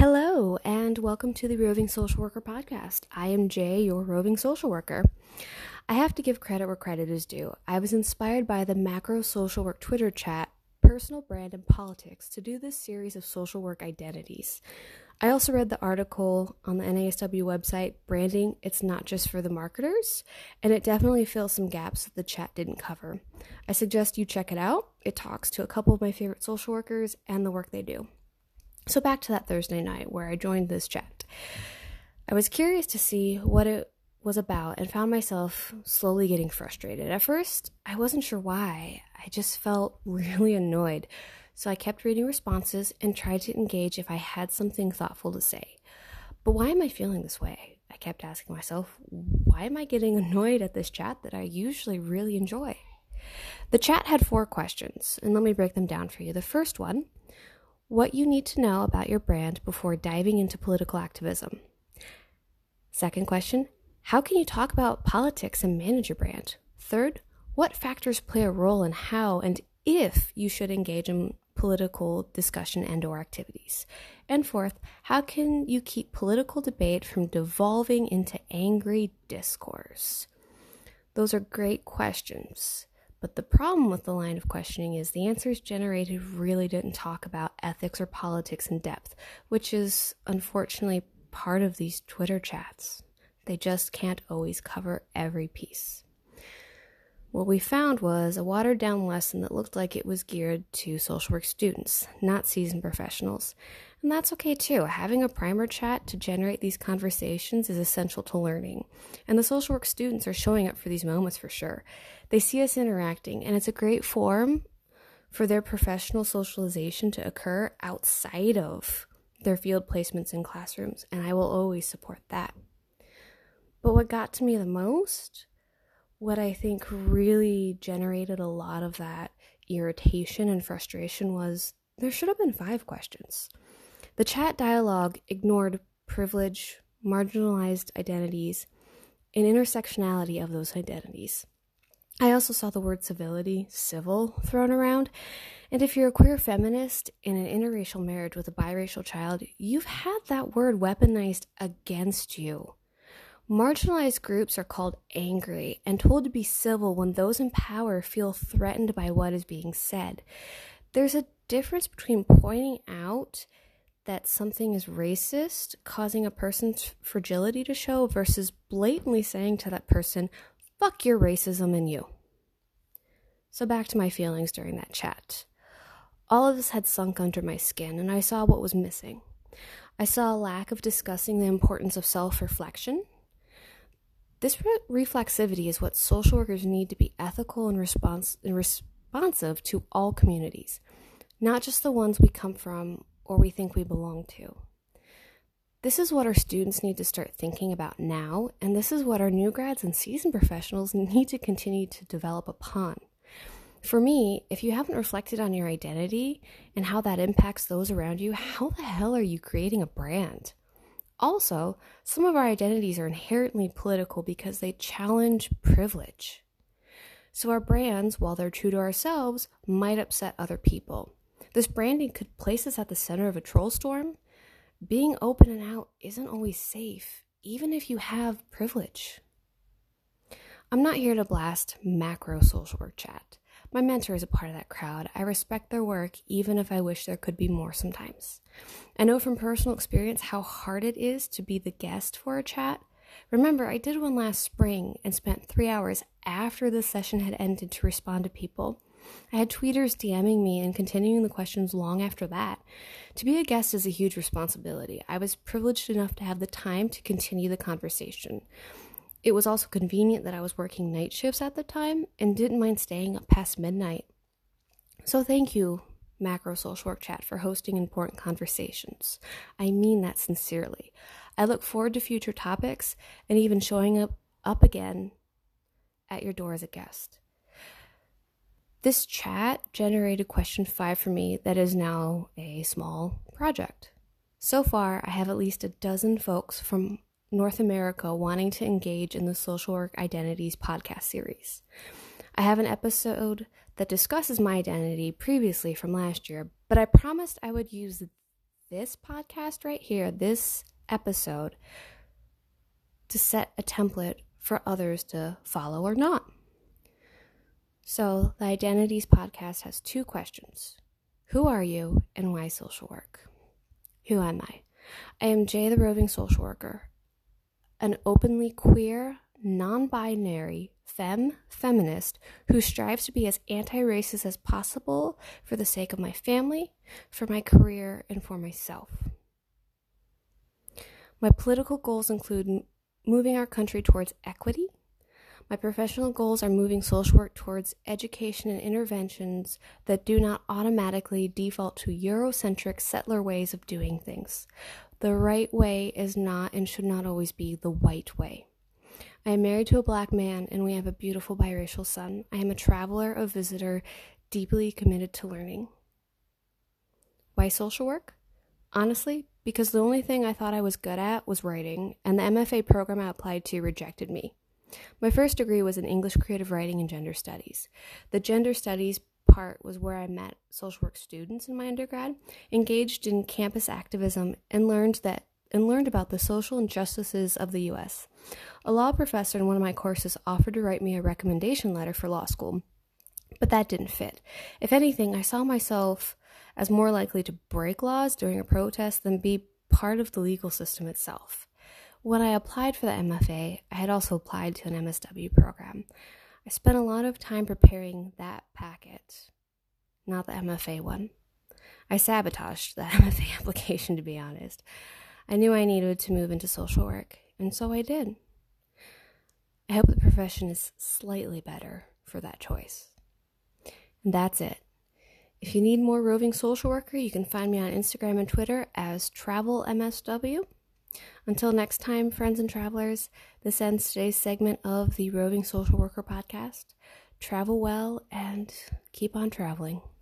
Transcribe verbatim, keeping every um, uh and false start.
Hello, and welcome to the Roving Social Worker Podcast. I am Jay, your roving social worker. I have to give credit where credit is due. I was inspired by the Macro Social Work Twitter chat, Personal Brand and Politics, to do this series of social work identities. I also read the article on the N A S W website, Branding, It's Not Just for the Marketers, and it definitely fills some gaps that the chat didn't cover. I suggest you check it out. It talks to a couple of my favorite social workers and the work they do. So back to that Thursday night where I joined this chat. I was curious to see what it was about and found myself slowly getting frustrated. At first, I wasn't sure why. I just felt really annoyed. So I kept reading responses and tried to engage if I had something thoughtful to say. But why am I feeling this way? I kept asking myself, why am I getting annoyed at this chat that I usually really enjoy? The chat had four questions, and let me break them down for you. The first one, what you need to know about your brand before diving into political activism. Second question, how can you talk about politics and manage your brand? Third, what factors play a role in how and if you should engage in political discussion and or activities? And fourth, how can you keep political debate from devolving into angry discourse? Those are great questions. But the problem with the line of questioning is the answers generated really didn't talk about ethics or politics in depth, which is unfortunately part of these Twitter chats. They just can't always cover every piece. What we found was a watered-down lesson that looked like it was geared to social work students, not seasoned professionals. And that's okay too. Having a primer chat to generate these conversations is essential to learning. And the social work students are showing up for these moments for sure. They see us interacting, and it's a great forum for their professional socialization to occur outside of their field placements in classrooms, and I will always support that. But what got to me the most, what I think really generated a lot of that irritation and frustration was there should have been five questions. The chat dialogue ignored privilege, marginalized identities, and intersectionality of those identities. I also saw the word civility, civil, thrown around. And if you're a queer feminist in an interracial marriage with a biracial child, you've had that word weaponized against you. Marginalized groups are called angry and told to be civil when those in power feel threatened by what is being said. There's a difference between pointing out that something is racist, causing a person's fragility to show, versus blatantly saying to that person, fuck your racism and you. So back to my feelings during that chat. All of this had sunk under my skin, and I saw what was missing. I saw a lack of discussing the importance of self-reflection. This re- reflexivity is what social workers need to be ethical and, respons- and responsive to all communities, not just the ones we come from or we think we belong to. This is what our students need to start thinking about now, and this is what our new grads and seasoned professionals need to continue to develop upon. For me, if you haven't reflected on your identity and how that impacts those around you, how the hell are you creating a brand? Also, some of our identities are inherently political because they challenge privilege. So our brands, while they're true to ourselves, might upset other people. This branding could place us at the center of a troll storm. Being open and out isn't always safe, even if you have privilege. I'm not here to blast macro social work chat. My mentor is a part of that crowd. I respect their work, even if I wish there could be more sometimes. I know from personal experience how hard it is to be the guest for a chat. Remember, I did one last spring and spent three hours after the session had ended to respond to people. I had tweeters DMing me and continuing the questions long after that. To be a guest is a huge responsibility. I was privileged enough to have the time to continue the conversation. It was also convenient that I was working night shifts at the time and didn't mind staying up past midnight. So thank you, Macro Social Work Chat, for hosting important conversations. I mean that sincerely. I look forward to future topics and even showing up, up again at your door as a guest. This chat generated question five for me that is now a small project. So far, I have at least a dozen folks from North America wanting to engage in the Social Work Identities podcast series. I have an episode that discusses my identity previously from last year, but I promised I would use this podcast right here, this episode, to set a template for others to follow or not. So the Identities podcast has two questions. Who are you and why social work? Who am I? I am Jay, the roving social worker, an openly queer, non-binary, femme, feminist who strives to be as anti-racist as possible for the sake of my family, for my career, and for myself. My political goals include m- moving our country towards equity. My professional goals are moving social work towards education and interventions that do not automatically default to Eurocentric settler ways of doing things. The right way is not and should not always be the white way. I am married to a black man and we have a beautiful biracial son. I am a traveler, a visitor, deeply committed to learning. Why social work? Honestly, because the only thing I thought I was good at was writing, and the M F A program I applied to rejected me. My first degree was in English creative writing and gender studies. The gender studies part was where I met social work students in my undergrad, engaged in campus activism, and learned that and learned about the social injustices of the U S. A law professor in one of my courses offered to write me a recommendation letter for law school, but that didn't fit. If anything, I saw myself as more likely to break laws during a protest than be part of the legal system itself. When I applied for the M F A, I had also applied to an M S W program. I spent a lot of time preparing that packet, not the M F A one. I sabotaged the M F A application, to be honest. I knew I needed to move into social work, and so I did. I hope the profession is slightly better for that choice. And that's it. If you need more roving social worker, you can find me on Instagram and Twitter as Travel M S W. Until next time, friends and travelers, this ends today's segment of the Roving Social Worker podcast. Travel well and keep on traveling.